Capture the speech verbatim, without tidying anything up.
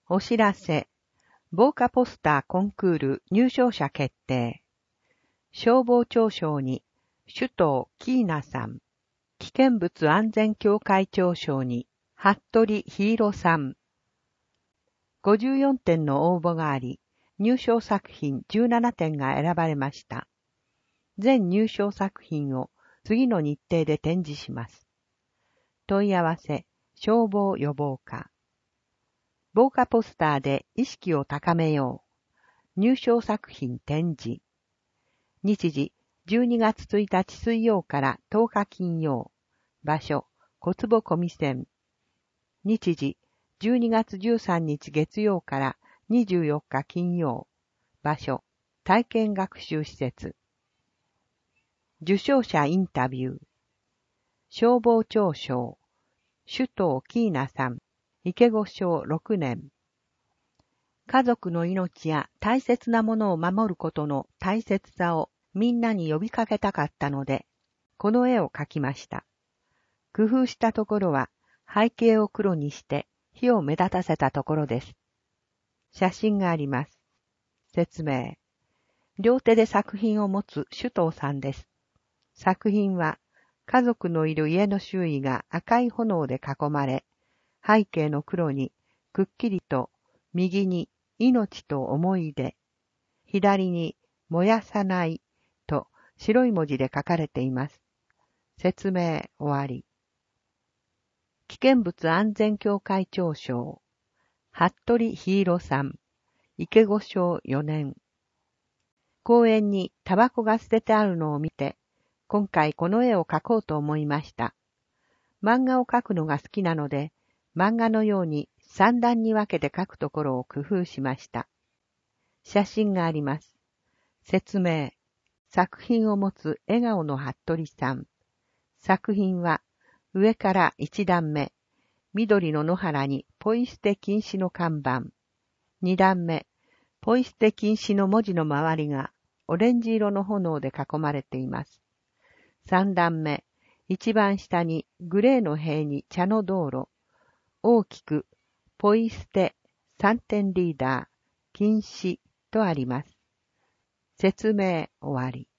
お知らせ。防火ポスターコンクール入賞者決定。消防庁賞に、首藤キーナさん。危険物安全協会長賞に、服部ヒーロさん。ごじゅうよんてんの応募があり、入賞作品じゅうななてんが選ばれました。全入賞作品を次の日程で展示します。問い合わせ、消防予防課。防火ポスターで意識を高めよう。入賞作品展示。日時、じゅうにがつついたち水曜からとおか金曜。場所、小坪小見線。日時、じゅうにがつじゅうさんにち月曜からにじゅうよっか金曜。場所、体験学習施設。受賞者インタビュー。消防庁賞。首藤キーナさん。池子賞ろくねん。家族の命や大切なものを守ることの大切さをみんなに呼びかけたかったので、この絵を描きました。工夫したところは背景を黒にして火を目立たせたところです。写真があります。説明。両手で作品を持つ首藤さんです。作品は家族のいる家の周囲が赤い炎で囲まれ、背景の黒にくっきりと右に命と思い出、左に燃やさないと白い文字で書かれています。説明終わり。危険物安全協会長賞。服部ヒーロさん。池子賞よねん。公園にタバコが捨ててあるのを見て、今回この絵を描こうと思いました。漫画を描くのが好きなので、漫画のように三段に分けて描くところを工夫しました。写真があります。説明。作品を持つ笑顔の服部さん。作品は上から一段目、緑の野原にポイ捨て禁止の看板。二段目、ポイ捨て禁止の文字の周りがオレンジ色の炎で囲まれています。三段目、一番下にグレーの塀に茶の道路。大きく、ポイ捨て、三点リーダー、禁止とあります。説明終わり。